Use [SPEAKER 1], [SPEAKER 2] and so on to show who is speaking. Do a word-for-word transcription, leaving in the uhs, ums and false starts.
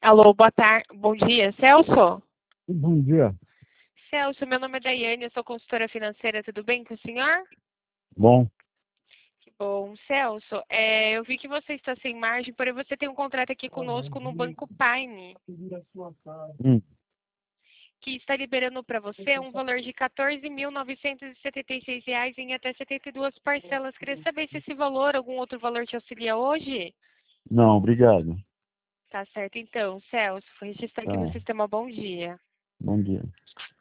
[SPEAKER 1] Alô, boa tarde, bom dia, Celso?
[SPEAKER 2] Bom dia.
[SPEAKER 1] Celso, meu nome é Daiane, eu sou consultora financeira, tudo bem com o senhor?
[SPEAKER 2] Bom,
[SPEAKER 1] Que bom. Celso, é, eu vi que você está sem margem, porém você tem um contrato aqui conosco no Banco Pine,
[SPEAKER 2] hum,
[SPEAKER 1] que está liberando para você um valor de quatorze mil novecentos e setenta e seis reais em até setenta e duas parcelas. Queria saber se esse valor, algum outro valor te auxilia hoje?
[SPEAKER 2] não, obrigado.
[SPEAKER 1] Tá certo, então, Celso, vou registrar aqui no
[SPEAKER 2] Tá,
[SPEAKER 1] sistema. Bom dia.
[SPEAKER 2] bom dia.